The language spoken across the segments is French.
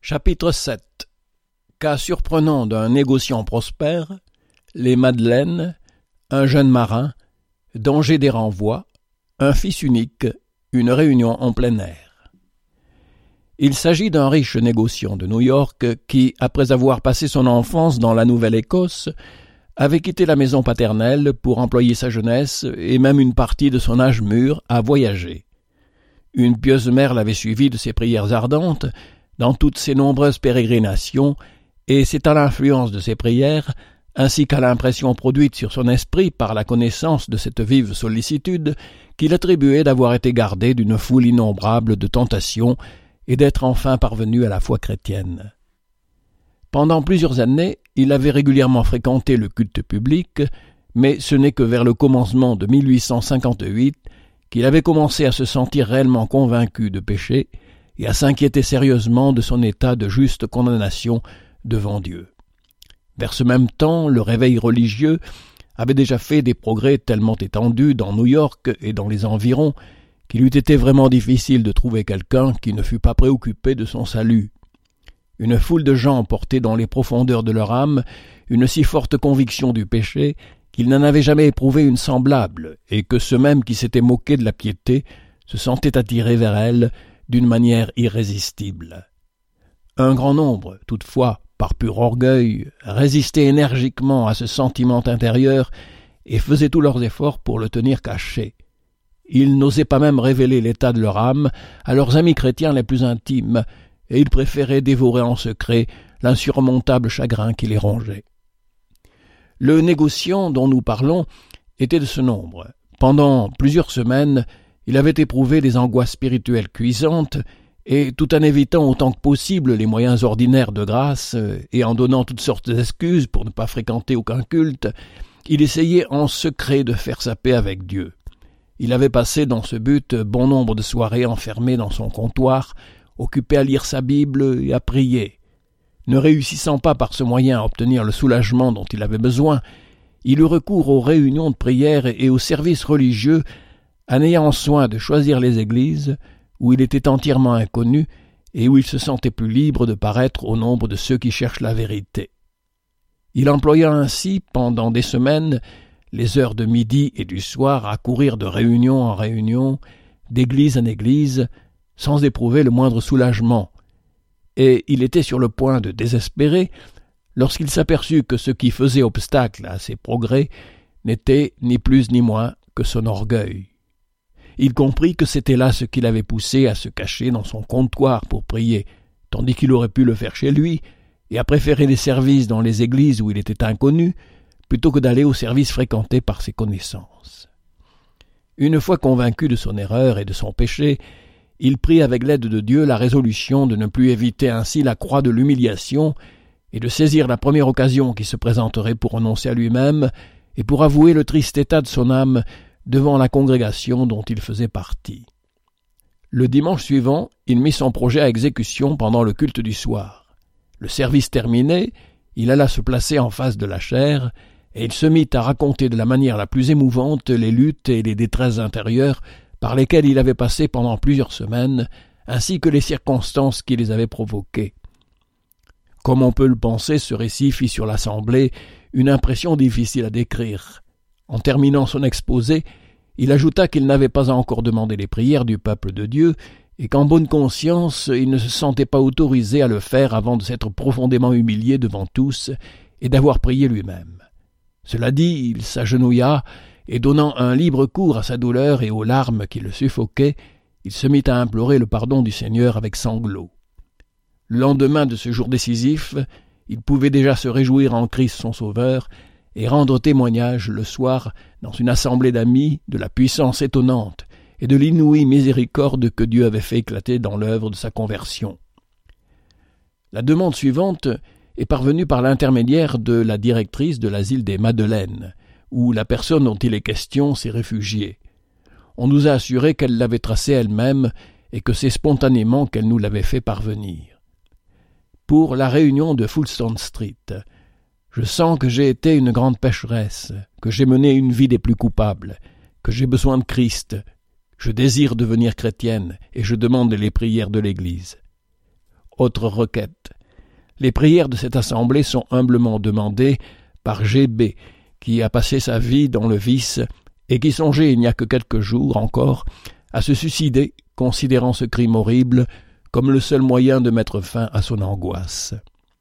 Chapitre 7. Cas surprenant d'un négociant prospère, les Madeleines, un jeune marin, danger des renvois, un fils unique, une réunion en plein air. Il s'agit d'un riche négociant de New York qui, après avoir passé son enfance dans la Nouvelle-Écosse, avait quitté la maison paternelle pour employer sa jeunesse et même une partie de son âge mûr à voyager. Une pieuse mère l'avait suivi de ses prières ardentes dans toutes ses nombreuses pérégrinations, et c'est à l'influence de ses prières, ainsi qu'à l'impression produite sur son esprit par la connaissance de cette vive sollicitude, qu'il attribuait d'avoir été gardé d'une foule innombrable de tentations et d'être enfin parvenu à la foi chrétienne. Pendant plusieurs années, il avait régulièrement fréquenté le culte public, mais ce n'est que vers le commencement de 1858 qu'il avait commencé à se sentir réellement convaincu de péché et à s'inquiéter sérieusement de son état de juste condamnation devant Dieu. Vers ce même temps, le réveil religieux avait déjà fait des progrès tellement étendus dans New York et dans les environs qu'il eût été vraiment difficile de trouver quelqu'un qui ne fût pas préoccupé de son salut. Une foule de gens portaient dans les profondeurs de leur âme une si forte conviction du péché qu'ils n'en avaient jamais éprouvé une semblable, et que ceux mêmes qui s'étaient moqués de la piété se sentaient attirés vers elle d'une manière irrésistible. Un grand nombre, toutefois, par pur orgueil, résistaient énergiquement à ce sentiment intérieur et faisaient tous leurs efforts pour le tenir caché. Ils n'osaient pas même révéler l'état de leur âme à leurs amis chrétiens les plus intimes, et ils préféraient dévorer en secret l'insurmontable chagrin qui les rongeait. Le négociant dont nous parlons était de ce nombre. Pendant plusieurs semaines, il avait éprouvé des angoisses spirituelles cuisantes, et tout en évitant autant que possible les moyens ordinaires de grâce, et en donnant toutes sortes d'excuses pour ne pas fréquenter aucun culte, il essayait en secret de faire sa paix avec Dieu. Il avait passé dans ce but bon nombre de soirées enfermé dans son comptoir, occupé à lire sa Bible et à prier. Ne réussissant pas par ce moyen à obtenir le soulagement dont il avait besoin, il eut recours aux réunions de prière et aux services religieux, en ayant soin de choisir les églises où il était entièrement inconnu et où il se sentait plus libre de paraître au nombre de ceux qui cherchent la vérité. Il employa ainsi, pendant des semaines, les heures de midi et du soir à courir de réunion en réunion, d'église en église, sans éprouver le moindre soulagement, et il était sur le point de désespérer lorsqu'il s'aperçut que ce qui faisait obstacle à ses progrès n'était ni plus ni moins que son orgueil. Il comprit que c'était là ce qui l'avait poussé à se cacher dans son comptoir pour prier, tandis qu'il aurait pu le faire chez lui, et à préférer les services dans les églises où il était inconnu, plutôt que d'aller aux services fréquentés par ses connaissances. Une fois convaincu de son erreur et de son péché, il prit avec l'aide de Dieu la résolution de ne plus éviter ainsi la croix de l'humiliation et de saisir la première occasion qui se présenterait pour renoncer à lui-même et pour avouer le triste état de son âme devant la congrégation dont il faisait partie. Le dimanche suivant, il mit son projet à exécution pendant le culte du soir. Le service terminé, il alla se placer en face de la chaire et il se mit à raconter de la manière la plus émouvante les luttes et les détresses intérieures par lesquelles il avait passé pendant plusieurs semaines, ainsi que les circonstances qui les avaient provoquées. Comme on peut le penser, ce récit fit sur l'assemblée une impression difficile à décrire. En terminant son exposé, il ajouta qu'il n'avait pas encore demandé les prières du peuple de Dieu et qu'en bonne conscience, il ne se sentait pas autorisé à le faire avant de s'être profondément humilié devant tous et d'avoir prié lui-même. Cela dit, il s'agenouilla et donnant un libre cours à sa douleur et aux larmes qui le suffoquaient, il se mit à implorer le pardon du Seigneur avec sanglots. Le lendemain de ce jour décisif, il pouvait déjà se réjouir en Christ son Sauveur et rendre témoignage le soir dans une assemblée d'amis de la puissance étonnante et de l'inouïe miséricorde que Dieu avait fait éclater dans l'œuvre de sa conversion. La demande suivante est parvenue par l'intermédiaire de la directrice de l'asile des Madeleines, où la personne dont il est question s'est réfugiée. On nous a assuré qu'elle l'avait tracée elle-même et que c'est spontanément qu'elle nous l'avait fait parvenir. Pour la réunion de Fulton Street, je sens que j'ai été une grande pécheresse, que j'ai mené une vie des plus coupables, que j'ai besoin de Christ. Je désire devenir chrétienne et je demande les prières de l'Église. Autre requête. Les prières de cette assemblée sont humblement demandées par G.B., qui a passé sa vie dans le vice et qui songeait il n'y a que quelques jours encore à se suicider, considérant ce crime horrible comme le seul moyen de mettre fin à son angoisse.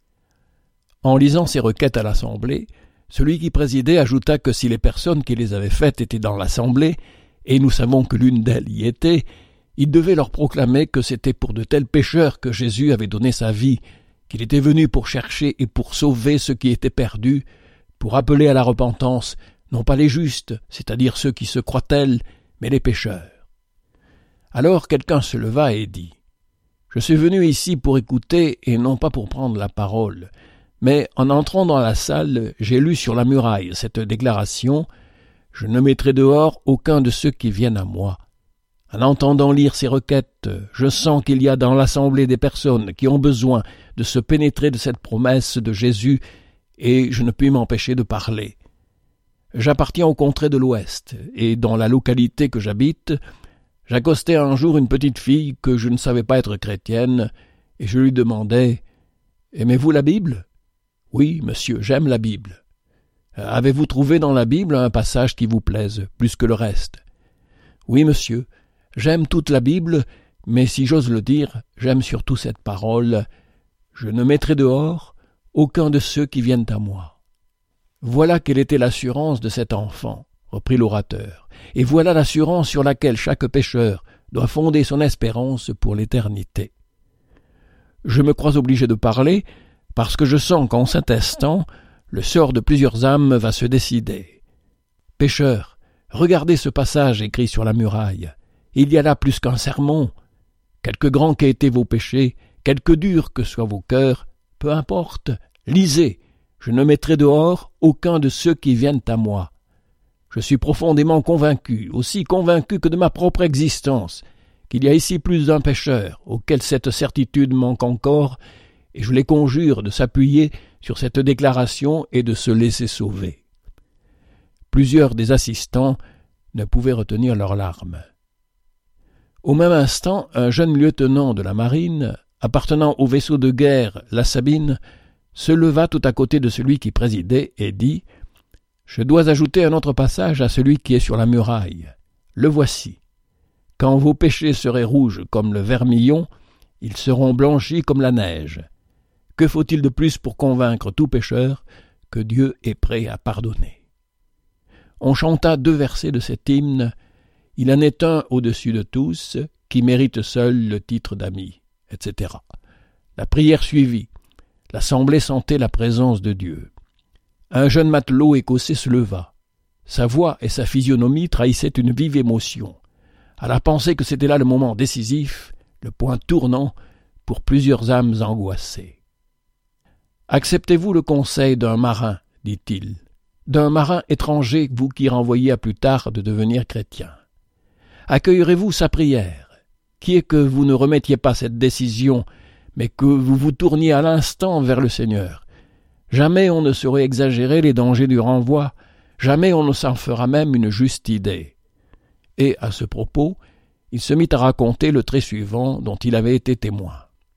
En lisant ces requêtes à l'assemblée, celui qui présidait ajouta que si les personnes qui les avaient faites étaient dans l'assemblée, et nous savons que l'une d'elles y était, il devait leur proclamer que c'était pour de tels pécheurs que Jésus avait donné sa vie, qu'il était venu pour chercher et pour sauver ceux qui étaient perdus, pour appeler à la repentance, non pas les justes, c'est-à-dire ceux qui se croient tels, mais les pécheurs. Alors quelqu'un se leva et dit « Je suis venu ici pour écouter et non pas pour prendre la parole. Mais en entrant dans la salle, j'ai lu sur la muraille cette déclaration « Je ne mettrai dehors aucun de ceux qui viennent à moi ». En entendant lire ces requêtes, je sens qu'il y a dans l'assemblée des personnes qui ont besoin de se pénétrer de cette promesse de Jésus et je ne puis m'empêcher de parler. J'appartiens aux contrées de l'Ouest et dans la localité que j'habite, j'accostai un jour une petite fille que je ne savais pas être chrétienne et je lui demandai « Aimez-vous la Bible ?»« Oui, monsieur, j'aime la Bible. »« Avez-vous trouvé dans la Bible un passage qui vous plaise plus que le reste ?»« Oui, monsieur. J'aime toute la Bible, mais si j'ose le dire, j'aime surtout cette parole « Je ne mettrai dehors aucun de ceux qui viennent à moi ». Voilà quelle était l'assurance de cet enfant, reprit l'orateur, et voilà l'assurance sur laquelle chaque pécheur doit fonder son espérance pour l'éternité. Je me crois obligé de parler, parce que je sens qu'en cet instant, le sort de plusieurs âmes va se décider. Pécheurs, regardez ce passage écrit sur la muraille. Il y a là plus qu'un sermon. Quelque grands qu'aient été vos péchés, quelque durs que soient vos cœurs, peu importe, lisez. Je ne mettrai dehors aucun de ceux qui viennent à moi. Je suis profondément convaincu, aussi convaincu que de ma propre existence, qu'il y a ici plus d'un pécheur auquel cette certitude manque encore, et je les conjure de s'appuyer sur cette déclaration et de se laisser sauver. Plusieurs des assistants ne pouvaient retenir leurs larmes. Au même instant, un jeune lieutenant de la marine, appartenant au vaisseau de guerre La Sabine, se leva tout à côté de celui qui présidait et dit « Je dois ajouter un autre passage à celui qui est sur la muraille. Le voici. Quand vos péchés seraient rouges comme le vermillon, ils seront blanchis comme la neige. Que faut-il de plus pour convaincre tout pécheur que Dieu est prêt à pardonner ?» On chanta 2 versets de cet hymne. Il en est un au-dessus de tous, qui mérite seul le titre d'ami, etc. La prière suivit. L'assemblée sentait la présence de Dieu. Un jeune matelot écossais se leva. Sa voix et sa physionomie trahissaient une vive émotion. À la pensée que c'était là le moment décisif, le point tournant pour plusieurs âmes angoissées. « Acceptez-vous le conseil d'un marin, dit-il, d'un marin étranger, vous qui renvoyez à plus tard de devenir chrétien. Accueillerez-vous sa prière, qui est que vous ne remettiez pas cette décision, mais que vous vous tourniez à l'instant vers le Seigneur. Jamais on ne saurait exagérer les dangers du renvoi, jamais on ne s'en fera même une juste idée. » Et, à ce propos, il se mit à raconter le trait suivant dont il avait été témoin.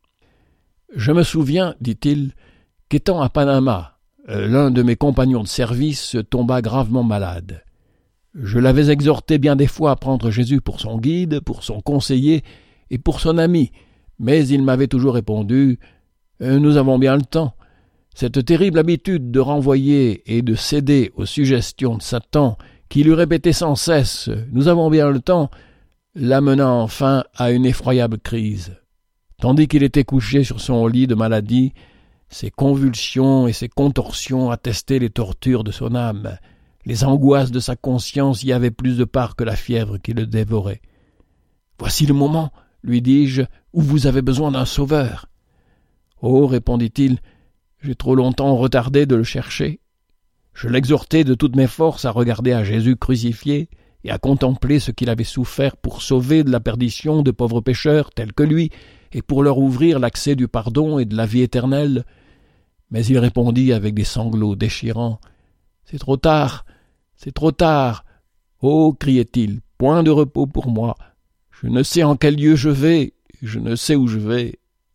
« Je me souviens, dit-il, qu'étant à Panama, l'un de mes compagnons de service tomba gravement malade. Je l'avais exhorté bien des fois à prendre Jésus pour son guide, pour son conseiller et pour son ami, mais il m'avait toujours répondu « Nous avons bien le temps. » Cette terrible habitude de renvoyer et de céder aux suggestions de Satan, qui lui répétait sans cesse « Nous avons bien le temps », l'amena enfin à une effroyable crise. Tandis qu'il était couché sur son lit de maladie, ses convulsions et ses contorsions attestaient les tortures de son âme. Les angoisses de sa conscience y avaient plus de part que la fièvre qui le dévorait. « Voici le moment, lui dis-je, où vous avez besoin d'un sauveur. »« Oh, répondit-il, j'ai trop longtemps retardé de le chercher. » Je l'exhortai de toutes mes forces à regarder à Jésus crucifié et à contempler ce qu'il avait souffert pour sauver de la perdition de pauvres pécheurs tels que lui et pour leur ouvrir l'accès du pardon et de la vie éternelle. Mais il répondit avec des sanglots déchirants. « C'est trop tard, c'est trop tard. Oh, criait-il, point de repos pour moi. Je ne sais en quel lieu je vais, je ne sais où je vais.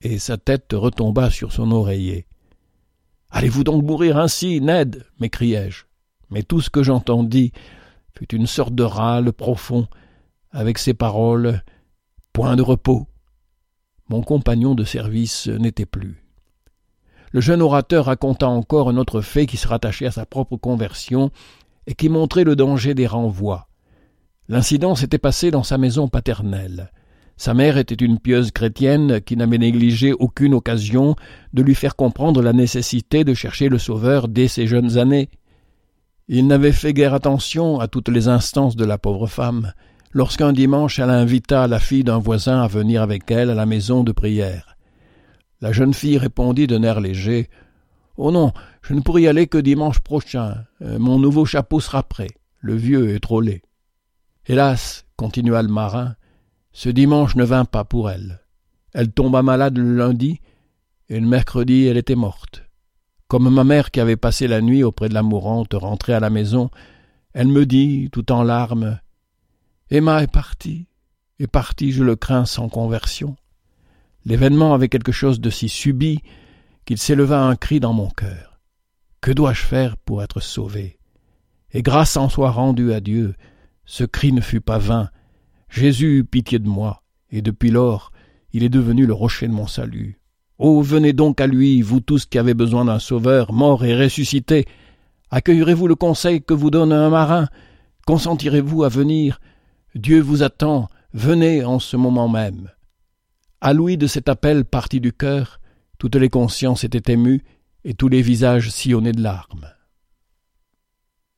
et sa tête retomba sur son oreiller. « Allez-vous donc mourir ainsi, Ned » m'écriai-je. Mais tout ce que j'entendis fut une sorte de râle profond, avec ces paroles « Point de repos ». Mon compagnon de service n'était plus. Le jeune orateur raconta encore un autre fait qui se rattachait à sa propre conversion et qui montrait le danger des renvois. L'incident s'était passé dans sa maison paternelle. Sa mère était une pieuse chrétienne qui n'avait négligé aucune occasion de lui faire comprendre la nécessité de chercher le Sauveur dès ses jeunes années. Il n'avait fait guère attention à toutes les instances de la pauvre femme, lorsqu'un dimanche elle invita la fille d'un voisin à venir avec elle à la maison de prière. La jeune fille répondit d'un air léger « Oh non, je ne pourrai y aller que dimanche prochain. Mon nouveau chapeau sera prêt. Le vieux est trop laid. » Hélas, continua le marin, ce dimanche ne vint pas pour elle. Elle tomba malade le lundi, et le mercredi elle était morte. Comme ma mère qui avait passé la nuit auprès de la mourante rentrait à la maison, elle me dit, tout en larmes, « Emma est partie, je le crains, sans conversion. » L'événement avait quelque chose de si subit qu'il s'éleva un cri dans mon cœur. Que dois-je faire pour être sauvé? Et grâce en soit rendue à Dieu, ce cri ne fut pas vain. Jésus eut pitié de moi, et depuis lors, il est devenu le rocher de mon salut. Oh, venez donc à lui, vous tous qui avez besoin d'un sauveur, mort et ressuscité. Accueillerez-vous le conseil que vous donne un marin? Consentirez-vous à venir? Dieu vous attend, venez en ce moment même. À l'ouïe de cet appel parti du cœur, toutes les consciences étaient émues et tous les visages sillonnaient de larmes.